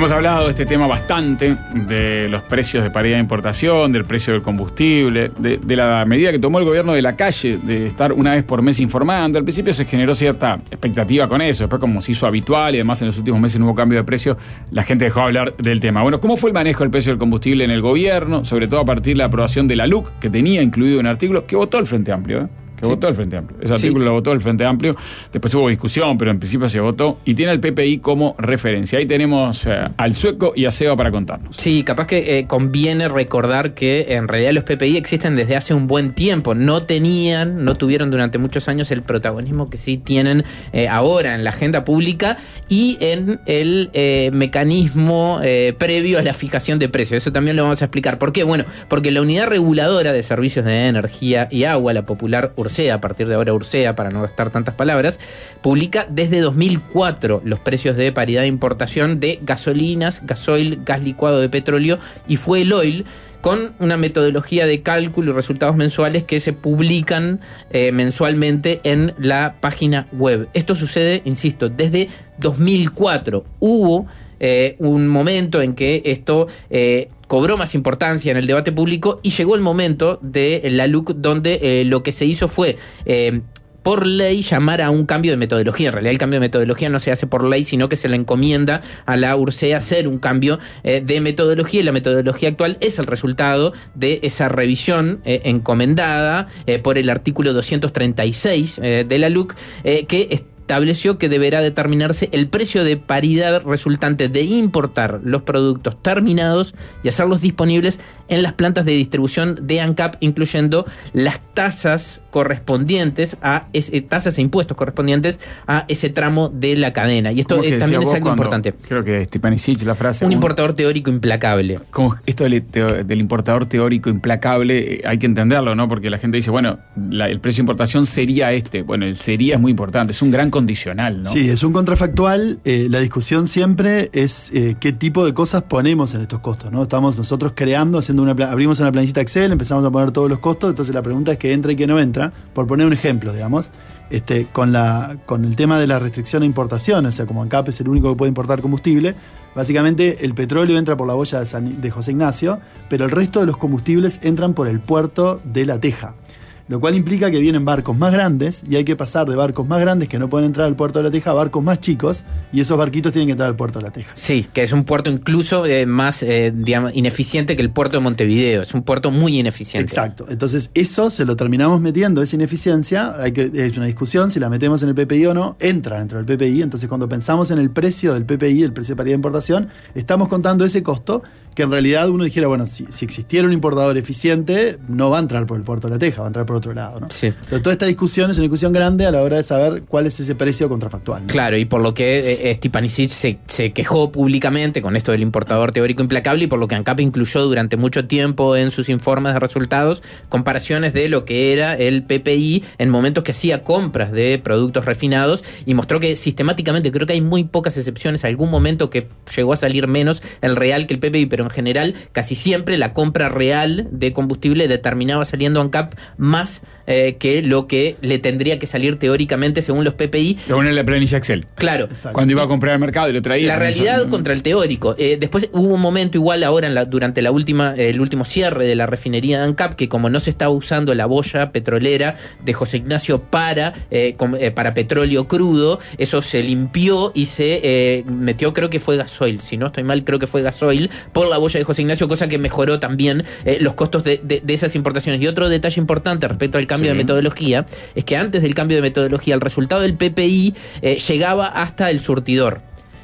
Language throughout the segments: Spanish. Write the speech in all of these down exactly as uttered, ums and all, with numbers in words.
Hemos hablado de este tema bastante, de los precios de paridad de importación, del precio del combustible, de, de la medida que tomó el gobierno de la calle de estar una vez por mes informando. Al principio se generó cierta expectativa con eso, después como se hizo habitual y además en los últimos meses no hubo cambio de precio, la gente dejó de hablar del tema. Bueno, ¿cómo fue el manejo del precio del combustible en el gobierno? Sobre todo a partir de la aprobación de la L U C, que tenía incluido un artículo que votó el Frente Amplio, ¿eh? Que sí. votó el Frente Amplio. Ese artículo sí. lo votó el Frente Amplio. Después hubo discusión, pero en principio se votó. Y tiene el P P I como referencia. Ahí tenemos eh, al Sueco y a Seba para contarnos. Sí, capaz que eh, conviene recordar que en realidad los P P I existen desde hace un buen tiempo. No tenían, no tuvieron durante muchos años el protagonismo que sí tienen eh, ahora en la agenda pública y en el eh, mecanismo eh, previo a la fijación de precios. Eso también lo vamos a explicar. ¿Por qué? Bueno, porque la Unidad Reguladora de Servicios de Energía y Agua, la popular Ursea, a partir de ahora Ursea, para no gastar tantas palabras, publica desde dos mil cuatro los precios de paridad de importación de gasolinas, gasoil, gas licuado de petróleo y fuel oil, con una metodología de cálculo y resultados mensuales que se publican eh, mensualmente en la página web. Esto sucede, insisto, desde dos mil cuatro. Hubo eh, un momento en que esto eh, cobró más importancia en el debate público y llegó el momento de la L U C donde eh, lo que se hizo fue eh, por ley llamar a un cambio de metodología. En realidad el cambio de metodología no se hace por ley, sino que se le encomienda a la Ursea hacer un cambio eh, de metodología, y la metodología actual es el resultado de esa revisión eh, encomendada eh, por el artículo doscientos treinta y seis eh, de la L U C, eh, que estableció que deberá determinarse el precio de paridad resultante de importar los productos terminados y hacerlos disponibles en las plantas de distribución de ANCAP, incluyendo las tasas correspondientes a ese, tasas e impuestos correspondientes a ese tramo de la cadena. Y esto eh, también es algo importante. Creo que Stepanisic, la frase. Un como, importador teórico implacable. Como esto del, del importador teórico implacable, eh, hay que entenderlo, ¿no? Porque la gente dice, bueno, la, el precio de importación sería este. Bueno, el sería es muy importante, es un gran condicional, ¿no? Sí, es un contrafactual. Eh, la discusión siempre es eh, qué tipo de cosas ponemos en estos costos, ¿no? Estamos nosotros creando, haciendo una, abrimos una planillita Excel, empezamos a poner todos los costos, entonces la pregunta es qué entra y qué no entra. Por poner un ejemplo, digamos, este, con, la, con el tema de la restricción a importación, o sea, como ANCAP es el único que puede importar combustible, básicamente el petróleo entra por la boya de, San, de José Ignacio, pero el resto de los combustibles entran por el puerto de La Teja. Lo cual implica que vienen barcos más grandes y hay que pasar de barcos más grandes que no pueden entrar al puerto de La Teja a barcos más chicos, y esos barquitos tienen que entrar al puerto de La Teja. Sí, que es un puerto incluso eh, más eh, digamos, ineficiente que el puerto de Montevideo. Es un puerto muy ineficiente. Exacto. Entonces eso se lo terminamos metiendo, esa ineficiencia. Hay que, es una discusión si la metemos en el P P I o no. Entra dentro del P P I. Entonces cuando pensamos en el precio del P P I, el precio de paridad de importación, estamos contando ese costo que en realidad uno dijera, bueno, si, si existiera un importador eficiente, no va a entrar por el puerto de La Teja, va a entrar por otro lado, ¿no? Sí. Pero toda esta discusión es una discusión grande a la hora de saber cuál es ese precio contrafactual, ¿no? Claro, y por lo que eh, Stepanisic se, se quejó públicamente con esto del importador teórico implacable, y por lo que ANCAP incluyó durante mucho tiempo en sus informes de resultados comparaciones de lo que era el P P I en momentos que hacía compras de productos refinados, y mostró que sistemáticamente, creo que hay muy pocas excepciones, algún momento que llegó a salir menos el real que el P P I, pero en general casi siempre la compra real de combustible determinaba saliendo ANCAP más eh, que lo que le tendría que salir teóricamente según los P P I. Según en la planilla Excel. Claro. Exacto. Cuando iba a comprar al mercado y lo traía. La realidad eso, contra el teórico. Eh, después hubo un momento igual ahora en la, durante la última, eh, el último cierre de la refinería de ANCAP, que como no se estaba usando la boya petrolera de José Ignacio para, eh, com, eh, para petróleo crudo, eso se limpió y se eh, metió, creo que fue gasoil, si no estoy mal, creo que fue gasoil por la boya de José Ignacio, cosa que mejoró también eh, los costos de, de, de esas importaciones. Y otro detalle importante respecto al cambio sí. de metodología es que antes del cambio de metodología el resultado del P P I eh, llegaba hasta el surtidor.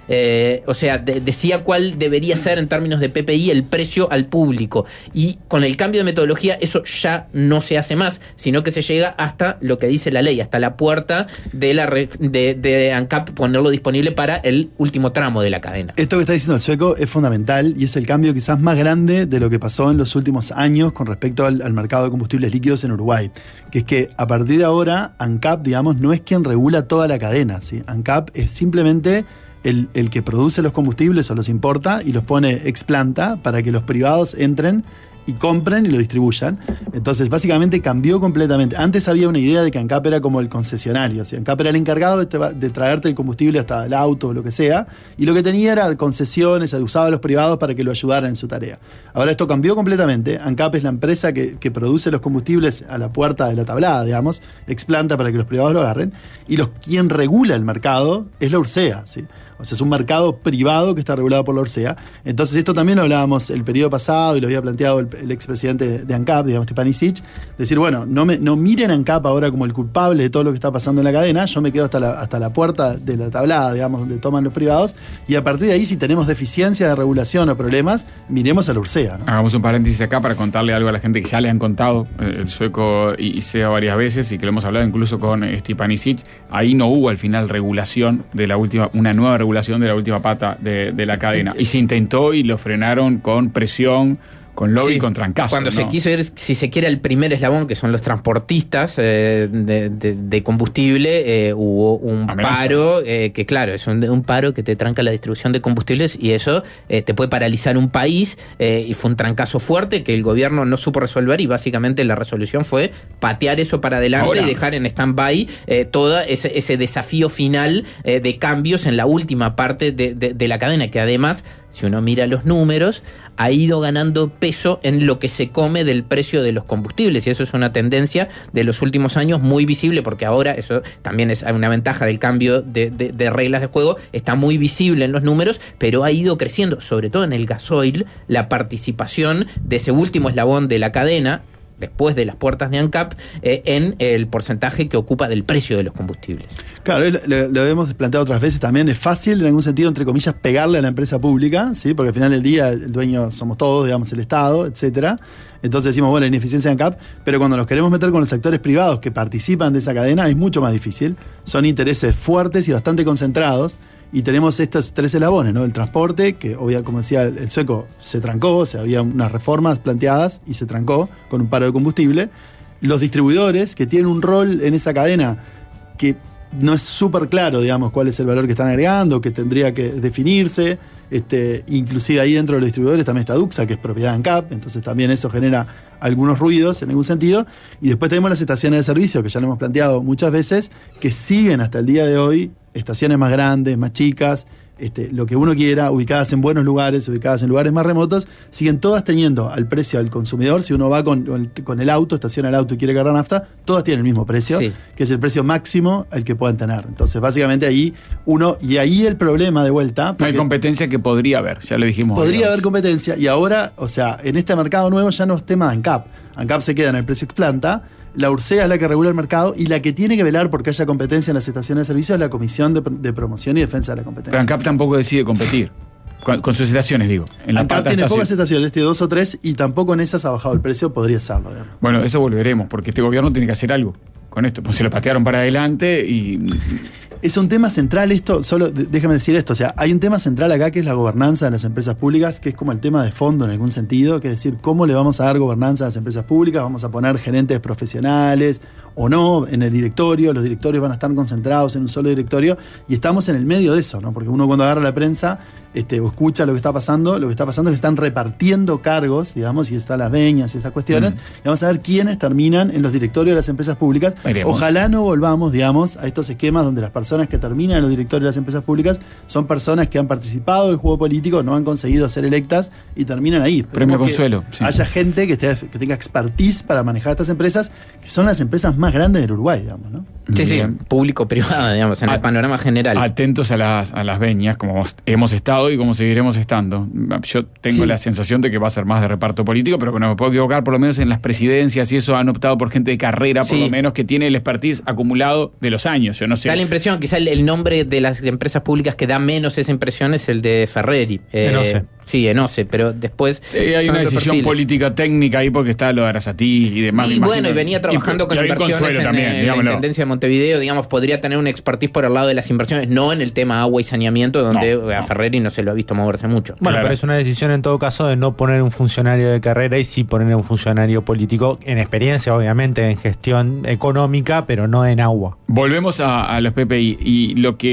Eh, o sea, de, decía cuál debería ser en términos de P P I el precio al público, y con el cambio de metodología eso ya no se hace más, sino que se llega hasta lo que dice la ley, hasta la puerta de la ref, de, de ANCAP, ponerlo disponible para el último tramo de la cadena. Esto que está diciendo el Sueco es fundamental y es el cambio quizás más grande de lo que pasó en los últimos años con respecto al, al mercado de combustibles líquidos en Uruguay, que es que a partir de ahora ANCAP, digamos, no es quien regula toda la cadena, ¿sí? ANCAP es simplemente El, el que produce los combustibles o los importa y los pone ex planta para que los privados entren y compren y lo distribuyan. Entonces, básicamente cambió completamente. Antes había una idea de que ANCAP era como el concesionario. O sea, ANCAP era el encargado de, te, de traerte el combustible hasta el auto o lo que sea, y lo que tenía era concesiones, usaba a los privados para que lo ayudaran en su tarea. Ahora esto cambió completamente. ANCAP es la empresa que, que produce los combustibles a la puerta de la tablada, digamos, explanta para que los privados lo agarren, y los, quien regula el mercado es la URSEA, ¿sí? O sea, es un mercado privado que está regulado por la URSEA. Entonces, esto también lo hablábamos el periodo pasado y lo había planteado el, el expresidente de ANCAP, digamos, Stepanisic, decir, bueno, no, me, no miren a ANCAP ahora como el culpable de todo lo que está pasando en la cadena, yo me quedo hasta la, hasta la puerta de la tablada, digamos, donde toman los privados, y a partir de ahí, si tenemos deficiencia de regulación o problemas, miremos a la URSEA, ¿no? Hagamos un paréntesis acá para contarle algo a la gente que ya le han contado eh, el sueco y, y SEA varias veces, y que lo hemos hablado incluso con eh, Stepanisic. Ahí no hubo al final regulación de la última, una nueva regulación de la última pata de, de la cadena. Y se intentó y lo frenaron con presión, con lobby, sí, con trancazo. Cuando ¿no? se quiso ir, si se quiere, el primer eslabón, que son los transportistas eh, de, de, de combustible, eh, hubo un Amenaza. paro, eh, que claro, es un, un paro que te tranca la distribución de combustibles, y eso eh, te puede paralizar un país, eh, y fue un trancazo fuerte que el gobierno no supo resolver, y básicamente la resolución fue patear eso para adelante Ahora. y dejar en stand-by eh, todo ese, ese desafío final eh, de cambios en la última parte de, de, de la cadena, que además, si uno mira los números, ha ido ganando peso en lo que se come del precio de los combustibles, y eso es una tendencia de los últimos años muy visible, porque ahora eso también es una ventaja del cambio de, de, de reglas de juego, está muy visible en los números, pero ha ido creciendo, sobre todo en el gasoil, la participación de ese último eslabón de la cadena, después de las puertas de ANCAP, eh, en el porcentaje que ocupa del precio de los combustibles. Claro, lo, lo hemos planteado otras veces también, es fácil en algún sentido, entre comillas, pegarle a la empresa pública, ¿sí? Porque al final del día el dueño somos todos, digamos, el Estado, etcétera. Entonces decimos, bueno, ineficiencia de ANCAP, pero cuando nos queremos meter con los actores privados que participan de esa cadena es mucho más difícil. Son intereses fuertes y bastante concentrados, y tenemos estos tres eslabones, ¿no? El transporte, que obviamente, como decía el sueco, se trancó, o sea, había unas reformas planteadas y se trancó con un paro de combustible. Los distribuidores, que tienen un rol en esa cadena que no es súper claro, digamos, cuál es el valor que están agregando, que tendría que definirse. Este, inclusive ahí dentro de los distribuidores también está Duxa, que es propiedad de ANCAP, entonces también eso genera algunos ruidos en algún sentido. Y después tenemos las estaciones de servicio, que ya lo hemos planteado muchas veces, que siguen hasta el día de hoy, estaciones más grandes, más chicas, este, lo que uno quiera, ubicadas en buenos lugares, ubicadas en lugares más remotos, siguen todas teniendo al precio al consumidor. Si uno va con, con, el, con el auto, estaciona el auto y quiere cargar nafta, todas tienen el mismo precio, sí, que es el precio máximo al que puedan tener. Entonces, básicamente ahí uno, y ahí el problema de vuelta... No hay competencia que podría haber, ya lo dijimos. Podría digamos. haber competencia, y ahora, o sea, en este mercado nuevo ya no es tema de ANCAP. ANCAP se queda en el precio ex planta. La URSEA es la que regula el mercado, y la que tiene que velar porque haya competencia en las estaciones de servicio es la Comisión de, de Promoción y Defensa de la Competencia. Pero ANCAP tampoco decide competir. Con, con sus estaciones, digo. En la ANCAP tiene pocas estaciones, tiene dos o tres, y tampoco en esas ha bajado el precio, podría serlo. Digamos. Bueno, eso volveremos, porque este gobierno tiene que hacer algo con esto. Pues se lo patearon para adelante y... Es un tema central esto, solo déjame decir esto, o sea, hay un tema central acá que es la gobernanza de las empresas públicas, que es como el tema de fondo en algún sentido, que es decir, ¿cómo le vamos a dar gobernanza a las empresas públicas? ¿Vamos a poner gerentes profesionales o no en el directorio? Los directorios van a estar concentrados en un solo directorio, y estamos en el medio de eso, ¿no? Porque uno cuando agarra la prensa este, o escucha lo que está pasando, lo que está pasando es que están repartiendo cargos, digamos, y están las veñas y esas cuestiones, mm. y vamos a ver quiénes terminan en los directorios de las empresas públicas. Veremos. Ojalá no volvamos, digamos, a estos esquemas donde las personas que terminan en los directorios de las empresas públicas son personas que han participado del juego político, no han conseguido ser electas y terminan ahí. Premio Consuelo. Sí. Haya gente que, esté, que tenga expertise para manejar estas empresas, que son las empresas más grandes del Uruguay, digamos, ¿no? Sí, sí, público-privado, digamos, en a, el panorama general. Atentos a las, a las veñas, como hemos estado y como seguiremos estando. Yo tengo sí. la sensación de que va a ser más de reparto político, pero no me puedo equivocar, por lo menos en las presidencias y eso han optado por gente de carrera, por sí. lo menos, que tiene el expertise acumulado de los años. Yo no sé. Da la impresión, quizá el, el nombre de las empresas públicas que da menos esa impresión es el de Ferreri. Eh, Enose. Sí, Enose, pero después... Sí, hay una decisión perfiles. política técnica ahí porque está lo de Arasatí y demás. Y bueno, y venía trabajando y, con y inversiones en, también, en la Intendencia de Montevideo, digamos, podría tener una expertise por el lado de las inversiones, no en el tema agua y saneamiento, donde no, a Ferreri no se lo ha visto moverse mucho. Bueno, claro. Pero es una decisión en todo caso de no poner un funcionario de carrera y sí poner un funcionario político en experiencia, obviamente, en gestión económica, pero no en agua. Volvemos a, a los P P I y lo que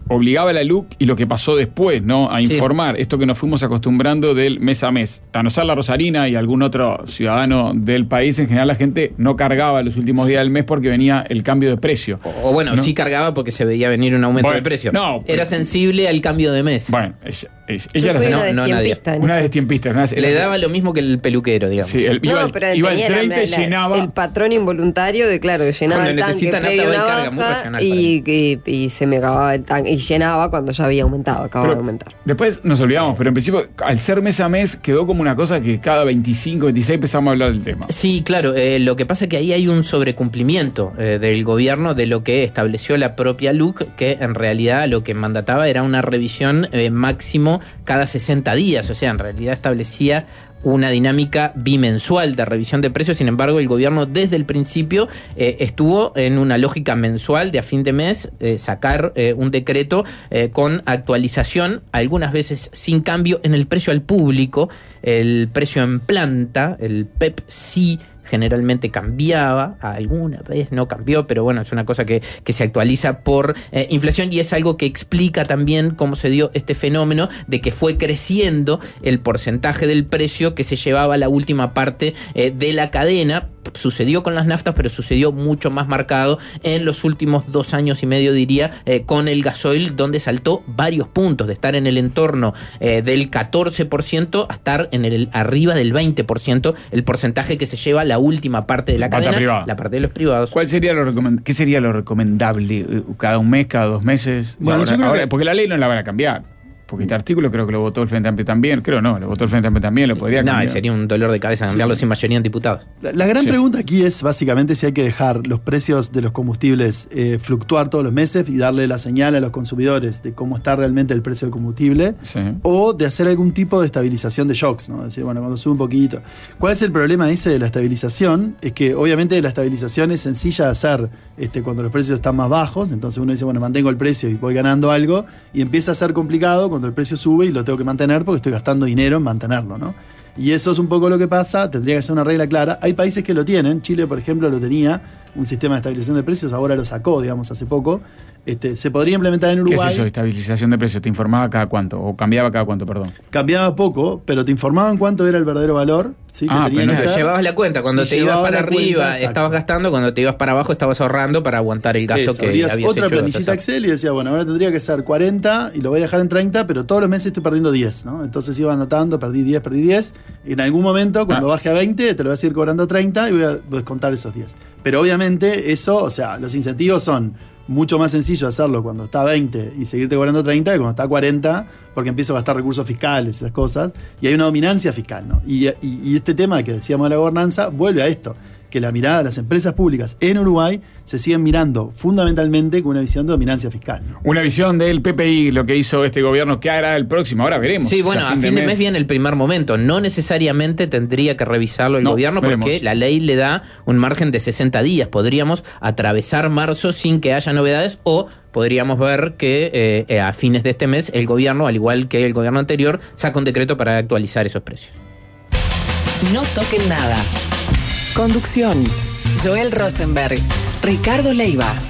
obligaba a la L U C y lo que pasó después, ¿no? A informar, sí. Esto que nos fuimos acostumbrando del mes a mes. A no ser la Rosarina y algún otro ciudadano del país, en general la gente no cargaba los últimos días del mes porque venía el cambio de precio. O, o bueno, ¿no? Sí cargaba porque se veía venir un aumento bueno, de precio. No, era pero, sensible al cambio de mes. Bueno, ella, ella, ella era una no, destiempista. No, una destiempista. Una, Le daba lo mismo que el peluquero, digamos. Sí, el, iba, no, pero iba el treinta y la, llenaba. El patrón involuntario de, claro, llenaba cuando el tanque previo una carga, baja y, y, y se me acababa el tanque. Y llenaba cuando ya había aumentado, acababa pero, de aumentar. Después nos olvidamos, pero en principio, al ser mes a mes, quedó como una cosa que cada veinticinco, veintiséis empezamos a hablar del tema. Sí, claro. Eh, lo que pasa es que ahí hay un sobrecumplimiento eh, del gobierno de lo que estableció la propia L U C, que en realidad lo que mandataba era una revisión eh, máximo cada sesenta días. O sea, en realidad establecía una dinámica bimensual de revisión de precios. Sin embargo, el gobierno desde el principio eh, estuvo en una lógica mensual de a fin de mes eh, sacar eh, un decreto eh, con actualización, algunas veces sin cambio en el precio al público. El precio en planta, el P E P sí generalmente cambiaba, alguna vez no cambió, pero bueno, es una cosa que, que se actualiza por eh, inflación y es algo que explica también cómo se dio este fenómeno de que fue creciendo el porcentaje del precio que se llevaba la última parte eh, de la cadena. Sucedió con las naftas, pero sucedió mucho más marcado en los últimos dos años y medio, diría, eh, con el gasoil, donde saltó varios puntos, de estar en el entorno eh, del catorce por ciento a estar en el arriba del veinte por ciento, el porcentaje que se lleva la última parte de la, la cadena, privada. La parte de los privados. ¿Cuál sería lo recomend- ¿Qué sería lo recomendable? ¿Cada un mes, cada dos meses? Bueno, ahora, yo creo ahora, que... Porque la ley no la van a cambiar. Porque este artículo creo que lo votó el Frente Amplio también. Creo no, lo votó el Frente Amplio también, lo podría cambiar. No, sería un dolor de cabeza cambiarlo sí, sí. sin mayoría en diputados. La, la gran sí. pregunta aquí es básicamente si hay que dejar los precios de los combustibles eh, fluctuar todos los meses y darle la señal a los consumidores de cómo está realmente el precio del combustible, sí. o de hacer algún tipo de estabilización de shocks, ¿no? Es decir, bueno, cuando sube un poquito. ¿Cuál es el problema, dice, de la estabilización? Es que obviamente la estabilización es sencilla de hacer este, cuando los precios están más bajos, entonces uno dice, bueno, mantengo el precio y voy ganando algo, y empieza a ser complicado cuando el precio sube y lo tengo que mantener porque estoy gastando dinero en mantenerlo, ¿no? Y eso es un poco lo que pasa, tendría que ser una regla clara. Hay países que lo tienen, Chile, por ejemplo, lo tenía, un sistema de estabilización de precios, ahora lo sacó, digamos, hace poco. Este, se podría implementar en Uruguay. ¿Qué es eso de estabilización de precios? ¿Te informaba cada cuánto? ¿O cambiaba cada cuánto, perdón? Cambiaba poco, pero te informaban cuánto era el verdadero valor. ¿Sí? Ah, que tenía pero que no, llevabas la cuenta. Cuando te ibas para arriba cuenta, estabas gastando, cuando te ibas para abajo estabas ahorrando para aguantar el gasto. Eso, que habías hecho. Otra planillita Excel y decía, bueno, ahora tendría que ser cuarenta y lo voy a dejar en treinta, pero todos los meses estoy perdiendo diez, ¿no? Entonces iba anotando, perdí diez, perdí diez. Y en algún momento, cuando ah. baje a veinte, te lo voy a seguir cobrando treinta y voy a descontar esos diez. Pero obviamente eso, o sea, los incentivos son mucho más sencillo hacerlo cuando está a veinte y seguirte cobrando treinta que cuando está a cuarenta, porque empiezo a gastar recursos fiscales, esas cosas, y hay una dominancia fiscal, ¿no? Y, y, y este tema que decíamos de la gobernanza vuelve a esto, que la mirada de las empresas públicas en Uruguay se siguen mirando fundamentalmente con una visión de dominancia fiscal, ¿no? Una visión del P P I, lo que hizo este gobierno, ¿qué hará el próximo? Ahora veremos. Sí, bueno, o sea, a fin, a fin de, de mes. mes viene el primer momento. No necesariamente tendría que revisarlo el no, gobierno porque veremos. La ley le da un margen de sesenta días. Podríamos atravesar marzo sin que haya novedades o podríamos ver que eh, a fines de este mes el gobierno, al igual que el gobierno anterior, saca un decreto para actualizar esos precios. No toquen nada. Conducción: Joel Rosenberg, Ricardo Leiva.